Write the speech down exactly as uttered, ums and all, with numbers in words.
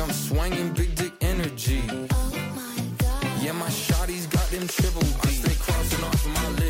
I'm swinging big dick energy. Oh my God. Yeah, my shawty's got them triple D. I stay crossing off of my list.